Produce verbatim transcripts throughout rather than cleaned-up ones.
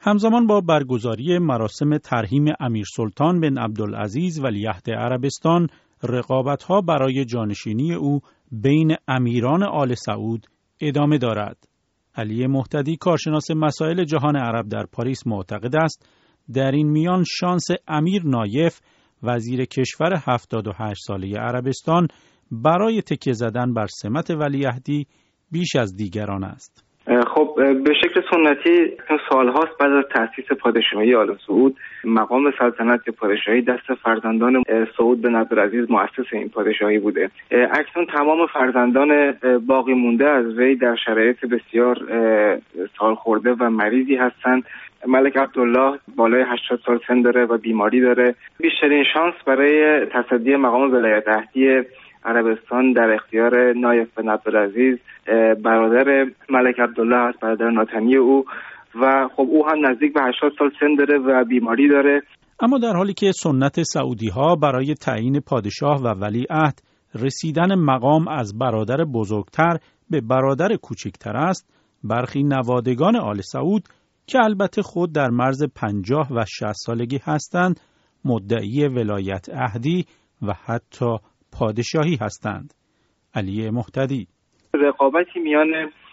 همزمان با برگزاری مراسم ترحیم امیر سلطان بن عبدالعزیز ولیعهد عربستان، رقابت‌ها برای جانشینی او بین امیران آل سعود ادامه دارد. علی مهتدی، کارشناس مسائل جهان عرب در پاریس، معتقد است در این میان شانس امیر نایف، وزیر کشور هفتاد و هشت ساله عربستان، برای تکیه زدن بر سمت ولیعهدی بیش از دیگران است. خب به شکل سنتی سالهاست بعد از تأسیس پادشاهی آل سعود، مقام سلطنت پادشاهی دست فرزندان سعود بن عبدالعزیز مؤسس این پادشاهی بوده. اکنون تمام فرزندان باقی مونده از وی در شرایط بسیار سالخورده و مریضی هستند. ملک عبدالله بالای هشتاد سال سن داره و بیماری داره. بیشترین شانس برای تصدی مقام ولایت عهدی عربستان در اختیار نایف بن عبدالعزیز برادر ملک عبدالله است، برادر ناتنی او، و خب او هم نزدیک به هشتاد سال سن داره و بیماری داره. اما در حالی که سنت سعودی ها برای تعیین پادشاه و ولیعهد رسیدن مقام از برادر بزرگتر به برادر کوچکتر است، برخی نوادگان آل سعود که البته خود در مرز پنجاه و شصت سالگی هستند، مدعی ولایت عهدی و حتی پادشاهی هستند. علی مهتدی: رقابتی میان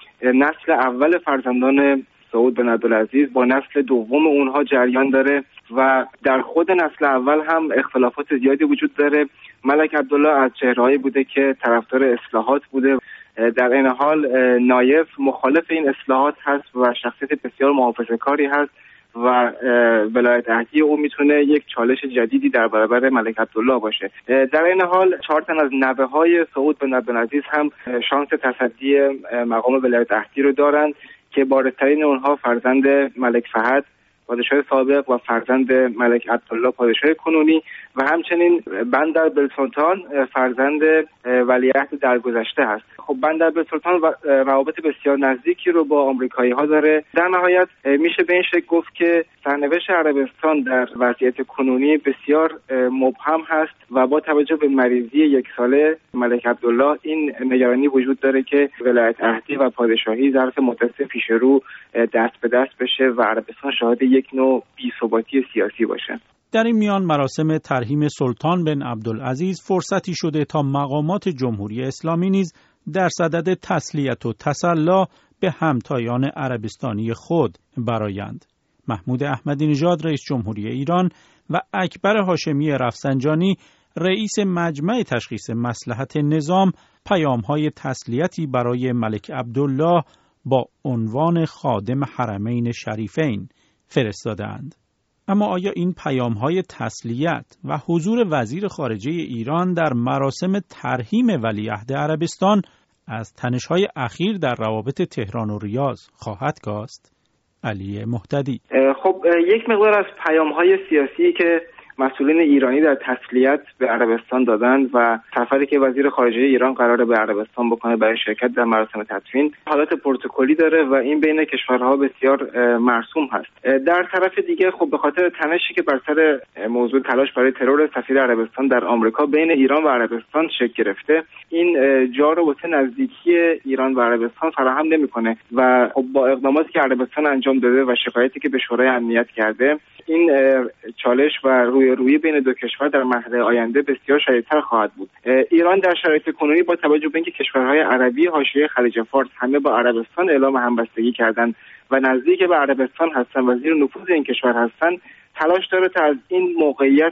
نسل اول فرزندان سعود بن عبدالعزیز با نسل دوم اونها جریان داره و در خود نسل اول هم اختلافات زیادی وجود داره. ملک عبدالله از چهرهایی بوده که طرفدار اصلاحات بوده، در این حال نایف مخالف این اصلاحات هست و شخصیت بسیار محافظه‌کاری هست و ولایت عهدی او میتونه یک چالش جدیدی در برابر ملک عبدالله باشه. در این حال چهار تن از نوه‌های سعود بن عبدالعزیز هم شانس تصدی مقام ولایت عهدی رو دارند که بارزترین اونها فرزند ملک فهد پادشاه سابق و فرزند ملک عبدالله پادشاه کنونی و همچنین بندر بلسلطان فرزند ولیعهد درگذشته هست. خب بندر بلسلطان روابط بسیار نزدیکی رو با آمریکایی ها داره. در نهایت میشه به این شکل گفت که سرنوشت عربستان در وضعیت کنونی بسیار مبهم هست و با توجه به مریضی یک ساله ملک عبدالله این نگرانی وجود داره که ولایت عهدی و پادشاهی ظرف مدت پیش رو دست به دست بشه و عربستان شاهد یک نوع بی‌ثباتی سیاسی باشه. در این میان مراسم ترحیم سلطان بن عبدالعزیز فرصتی شده تا مقامات جمهوری اسلامی نیز در صدد تسلیت و تسلا به همتایان عربستانی خود برآیند. محمود احمدی نژاد رئیس جمهوری ایران و اکبر هاشمی رفسنجانی رئیس مجمع تشخیص مصلحت نظام پیام‌های تسلیتی برای ملک عبدالله با عنوان خادم حرمین شریفین فرستادند. اما آیا این پیام‌های تسلیت و حضور وزیر خارجه ایران در مراسم ترحیم ولیعهد عربستان از تنش‌های اخیر در روابط تهران و ریاض خواهد کاست؟ علی مهتدی: خب یک مقدار از پیام‌های سیاسی که مسئولین ایرانی در تسلیت به عربستان دادند و سفری که وزیر خارجه ایران قراره به عربستان بکنه برای شرکت در مراسم تدفین حالت پروتکلی داره و این بین کشورها بسیار مرسوم هست. در طرف دیگه خب به خاطر تنشی که بر سر موضوع تلاش برای ترور سفیر عربستان در آمریکا بین ایران و عربستان شکل گرفته، این جا رو واسه نزدیکی ایران و عربستان فراهم نمیکنه و خب با اقداماتی که عربستان انجام داده و شکایتی که به شورای امنیت کرده، این چالش و روی روی بین دو کشور در مهد آینده بسیار شدیدتر خواهد بود. ایران در شرایط کنونی با توجه به اینکه کشورهای عربی حاشیه خلیج فارس همه با عربستان اعلام همبستگی کردند و نزدیک به عربستان هستند و زیر نفوذ این کشور هستند، تلاش داره تا از این موقعیت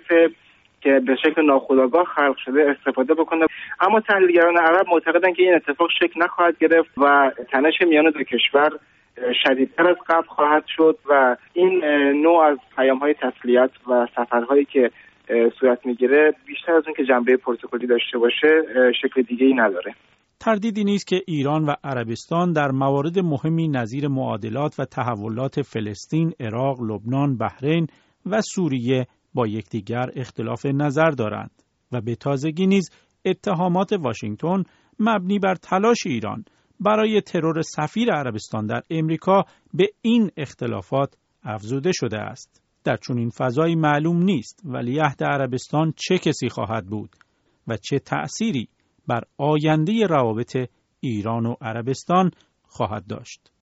که به شکل ناخودآگاه خلق شده استفاده بکنه. اما تحلیلگران عرب معتقدند که این اتفاق شکل نخواهد گرفت و تنش میان دو کشور شدیدتر از قبل خواهد شد و این نوع از پیام‌های تسلیت و سفرهایی که صورت میگیره بیشتر از اون که جنبه پروتکلی داشته باشه شکل دیگه‌ای نداره. تردیدی نیست که ایران و عربستان در موارد مهمی نظیر معادلات و تحولات فلسطین، عراق، لبنان، بحرین و سوریه با یکدیگر اختلاف نظر دارند و به تازگی نیز اتهامات واشنگتن مبنی بر تلاش ایران برای ترور سفیر عربستان در امریکا به این اختلافات افزوده شده است. در چنین فضایی معلوم نیست ولیعهد عربستان چه کسی خواهد بود و چه تأثیری بر آینده روابط ایران و عربستان خواهد داشت.